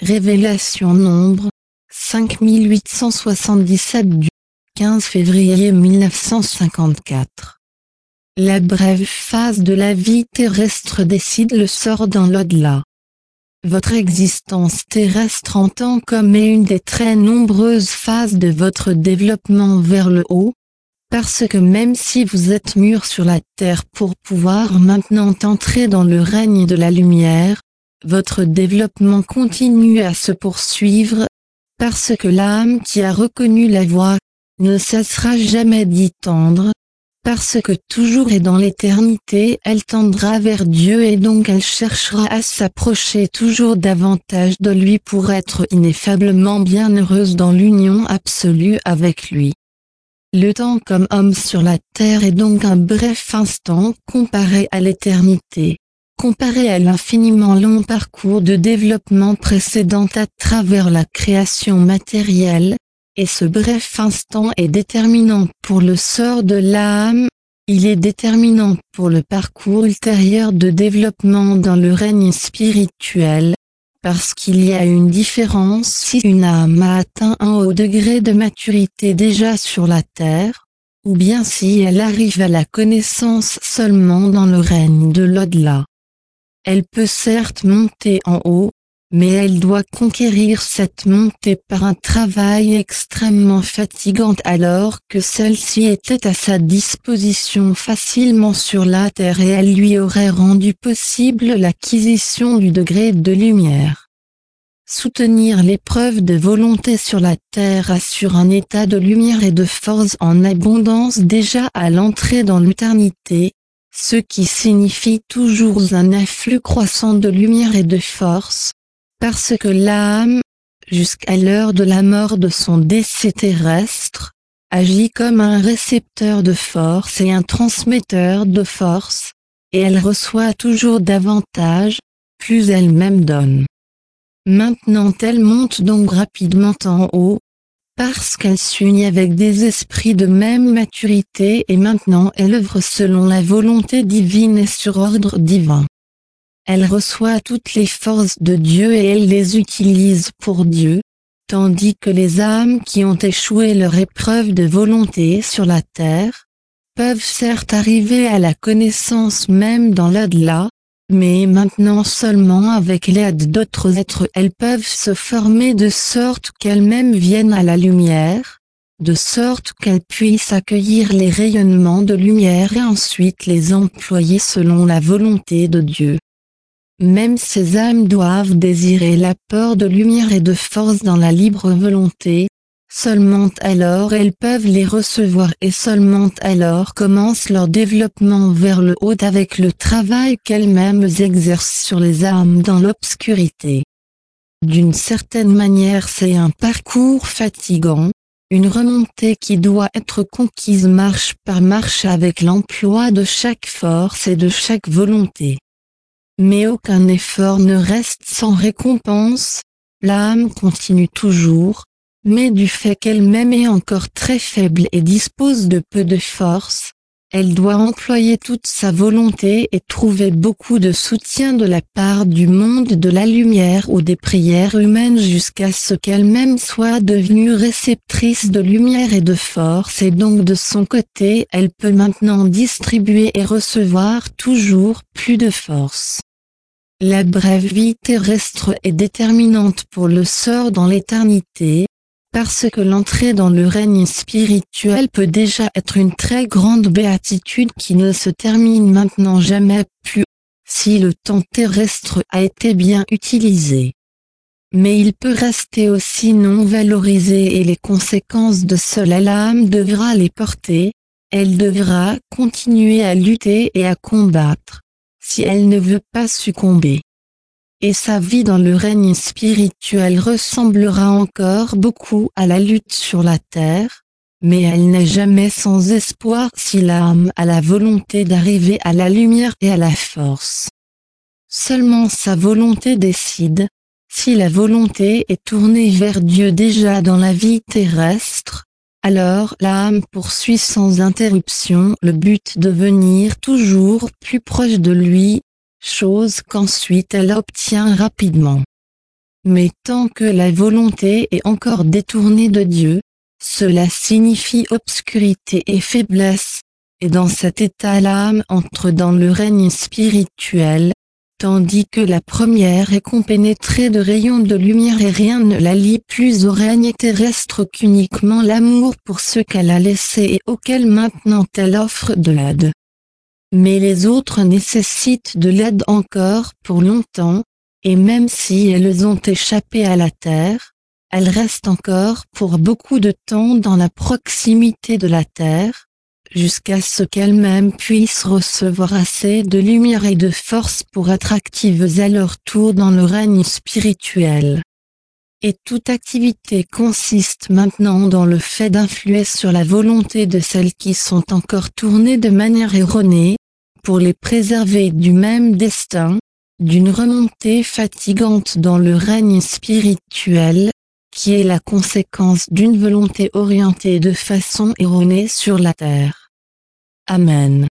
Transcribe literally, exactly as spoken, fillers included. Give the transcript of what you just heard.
Révélation nombre cinq mille huit cent soixante-dix-sept du quinze février mille neuf cent cinquante-quatre. La brève phase de la vie terrestre décide le sort dans l'au-delà. Votre existence terrestre en tant qu'homme est une des très nombreuses phases de votre développement vers le haut, parce que même si vous êtes mûr sur la terre pour pouvoir maintenant entrer dans le règne de la lumière, votre développement continue à se poursuivre, parce que l'âme qui a reconnu la voie ne cessera jamais d'y tendre, parce que toujours et dans l'éternité elle tendra vers Dieu et donc elle cherchera à s'approcher toujours davantage de lui pour être ineffablement bienheureuse dans l'union absolue avec lui. Le temps comme homme sur la terre est donc un bref instant comparé à l'éternité, comparé à l'infiniment long parcours de développement précédent à travers la création matérielle, et ce bref instant est déterminant pour le sort de l'âme, il est déterminant pour le parcours ultérieur de développement dans le règne spirituel, parce qu'il y a une différence si une âme a atteint un haut degré de maturité déjà sur la terre, ou bien si elle arrive à la connaissance seulement dans le règne de l'au-delà. Elle peut certes monter en haut, mais elle doit conquérir cette montée par un travail extrêmement fatigant alors que celle-ci était à sa disposition facilement sur la terre et elle lui aurait rendu possible l'acquisition du degré de lumière. Soutenir l'épreuve de volonté sur la terre assure un état de lumière et de force en abondance déjà à l'entrée dans l'éternité, ce qui signifie toujours un afflux croissant de lumière et de force, parce que l'âme, jusqu'à l'heure de la mort de son décès terrestre, agit comme un récepteur de force et un transmetteur de force, et elle reçoit toujours davantage, plus elle-même donne. Maintenant elle monte donc rapidement en haut, parce qu'elle s'unit avec des esprits de même maturité et maintenant elle œuvre selon la volonté divine et sur ordre divin. Elle reçoit toutes les forces de Dieu et elle les utilise pour Dieu, tandis que les âmes qui ont échoué leur épreuve de volonté sur la terre, peuvent certes arriver à la connaissance même dans l'au-delà, mais maintenant seulement avec l'aide d'autres êtres elles peuvent se former de sorte qu'elles-mêmes viennent à la lumière, de sorte qu'elles puissent accueillir les rayonnements de lumière et ensuite les employer selon la volonté de Dieu. Même ces âmes doivent désirer l'apport de lumière et de force dans la libre volonté, seulement alors elles peuvent les recevoir et seulement alors commence leur développement vers le haut avec le travail qu'elles-mêmes exercent sur les âmes dans l'obscurité. D'une certaine manière c'est un parcours fatigant, une remontée qui doit être conquise marche par marche avec l'emploi de chaque force et de chaque volonté. Mais aucun effort ne reste sans récompense, l'âme continue toujours, mais du fait qu'elle-même est encore très faible et dispose de peu de force, elle doit employer toute sa volonté et trouver beaucoup de soutien de la part du monde de la lumière ou des prières humaines jusqu'à ce qu'elle-même soit devenue réceptrice de lumière et de force et donc de son côté elle peut maintenant distribuer et recevoir toujours plus de force. La brève vie terrestre est déterminante pour le sort dans l'éternité, parce que l'entrée dans le règne spirituel peut déjà être une très grande béatitude qui ne se termine maintenant jamais plus, si le temps terrestre a été bien utilisé. Mais il peut rester aussi non valorisé et les conséquences de cela l'âme devra les porter, elle devra continuer à lutter et à combattre, si elle ne veut pas succomber. Et sa vie dans le règne spirituel ressemblera encore beaucoup à la lutte sur la terre, mais elle n'est jamais sans espoir si l'âme a la volonté d'arriver à la lumière et à la force. Seulement sa volonté décide, si la volonté est tournée vers Dieu déjà dans la vie terrestre, alors l'âme poursuit sans interruption le but de venir toujours plus proche de lui, chose qu'ensuite elle obtient rapidement. Mais tant que la volonté est encore détournée de Dieu, cela signifie obscurité et faiblesse, et dans cet état l'âme entre dans le règne spirituel, tandis que la première est compénétrée de rayons de lumière et rien ne la lie plus au règne terrestre qu'uniquement l'amour pour ceux qu'elle a laissés et auxquels maintenant elle offre de l'aide. Mais les autres nécessitent de l'aide encore pour longtemps, et même si elles ont échappé à la terre, elles restent encore pour beaucoup de temps dans la proximité de la terre, jusqu'à ce qu'elles-mêmes puissent recevoir assez de lumière et de force pour être actives à leur tour dans le règne spirituel. Et toute activité consiste maintenant dans le fait d'influer sur la volonté de celles qui sont encore tournées de manière erronée, pour les préserver du même destin, d'une remontée fatigante dans le règne spirituel, qui est la conséquence d'une volonté orientée de façon erronée sur la terre. Amen.